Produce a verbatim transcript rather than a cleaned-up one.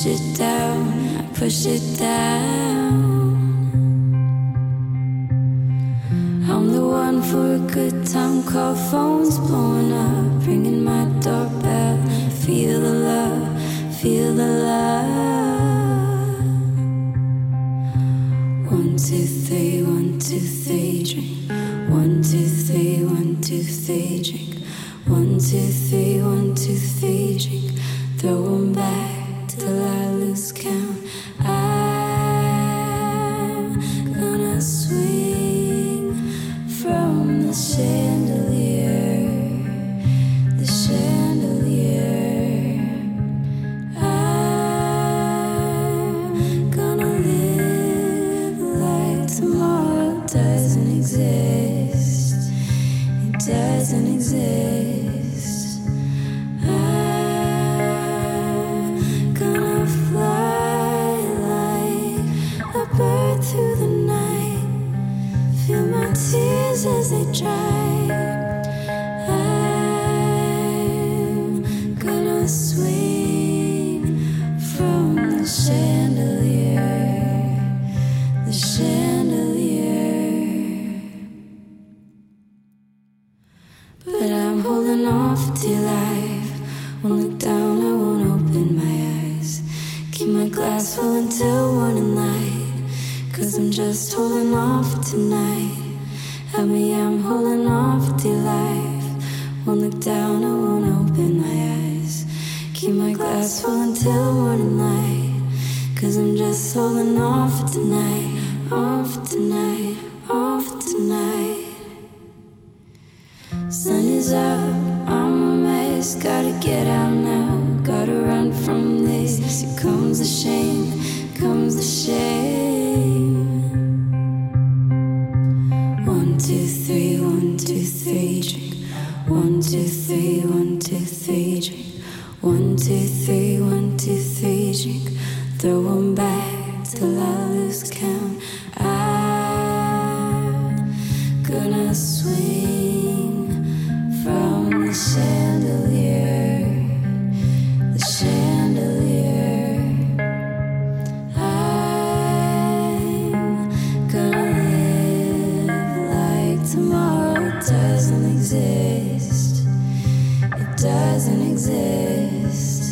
push it down, I push it down. I'm the one for a good time call, phone's blowing up, ringing my doorbell. Feel the love, feel the love. One, two, three, one, two, three, drink. One, two, three, one, two, three, drink. One, two, three, one, two, three, drink. Throw 'em back till I lose count. I'm gonna swing from the chandelier, the chandelier. I'm gonna live like tomorrow doesn't exist. It doesn't exist. I'm gonna fly like a bird through the night. Feel my tears as they dry. I'm gonna swing from the chandelier, the chandelier. But I'm holding on for dear life. Won't look down, I won't open my eyes. Keep my glass full until morning light. Cause I'm just holding on for tonight. Help me, I'm holding on for dear life. Won't look down, I won't open my eyes. Keep my glass full until morning light. Cause I'm just holding on for tonight. On for tonight, on for tonight. Sun is up, I'm a mess. Gotta get out now, gotta run from this. Here comes the shame, comes the shame. One, two, three, one, two, three, drink. One, two, three, one, two, three, drink. One, two, three, one, two, three, drink. Throw 'em back till I lose count. I'm gonna swing from the chandelier, the chandelier. I'm gonna live like tomorrow doesn't exist. It doesn't exist.